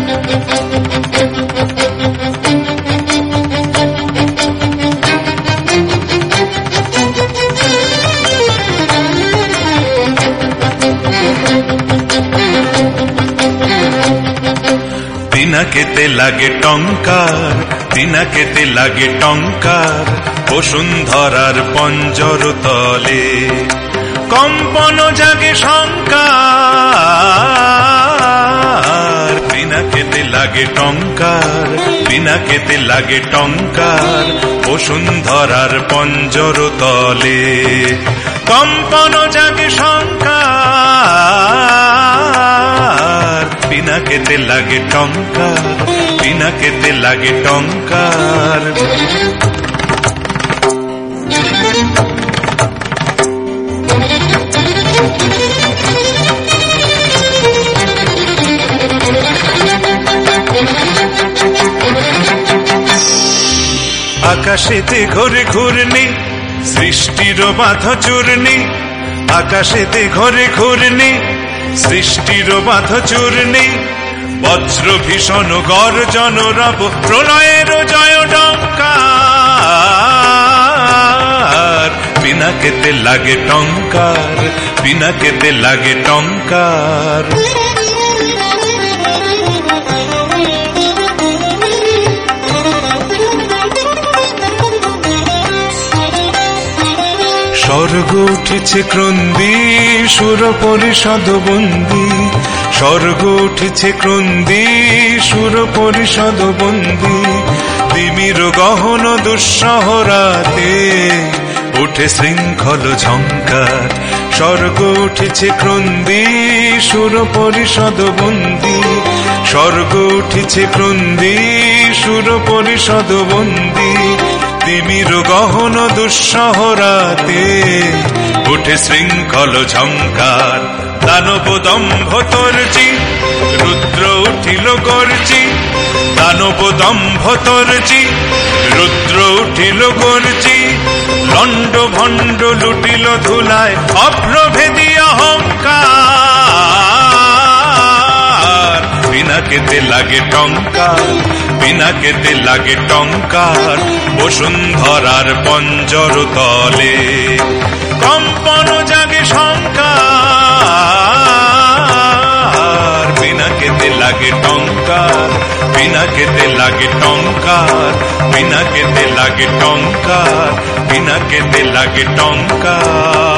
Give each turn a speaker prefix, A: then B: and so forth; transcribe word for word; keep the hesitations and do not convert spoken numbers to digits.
A: পিনাকেতে লাগে টঙ্কার, পিনাকেতে লাগে টঙ্কার, বসুন্ধরার পঞ্জর তলে কম্পন জাগে শঙ্কার। পিনাকেতে লাগে টঙ্কার, পিনাকেতে লাগে টঙ্কার, বসুন্ধরার পঞ্জর তলে কম্পন জাগে শঙ্কার। পিনাকেতে লাগে টঙ্কার, পিনাকেতে লাগে টঙ্কার। আকাশেতে ঘরে ঘূর্ণি, সৃষ্টির বাঁধা চূর্ণি। আকাশেতে ঘরে ঘূর্ণি, সৃষ্টির বাঁধা চূর্ণি। বজ্র ভীষণ গর্জন রব, প্রলয়ের জয় টঙ্কার। পিনাকেতে লাগে টঙ্কার, পিনাকেতে লাগে টঙ্কার। স্বর্গ উঠেছে ক্রন্দী, সুর পরিষদ বন্দী। স্বর্গ উঠেছে ক্রন্দী, সুর পরিষদ বন্দী। তিমির গহন দুঃসহরাতে উঠে শৃঙ্খল ঝঙ্কার। স্বর্গ উঠেছে ক্রন্দী, সুর পরিষদ বন্দী। স্বর্গ উঠেছে ক্রন্দী, সুর পরিষদ বন্দী। তিমির গহন দুঃসহরাতে উঠে শৃঙ্খল ঝঙ্কার। দানব দম্ভ তর্জি, রুদ্র উঠিল গর্জি। দানব দম্ভ তর্জি, রুদ্র উঠিল গর্জি। লণ্ড ভণ্ড লুটিল ধুলায় অপ্রভেদী অহংকার। পিনাকেতে লাগে টঙ্কার, পিনাকেতে লাগে টঙ্কার, বসুন্ধরার পঞ্জর তলে কম্পন জাগে শঙ্কার। পিনাকেতে লাগে টঙ্কার, পিনাকেতে লাগে টঙ্কার, পিনাকেতে লাগে টঙ্কার, পিনাকেতে লাগে টঙ্কার।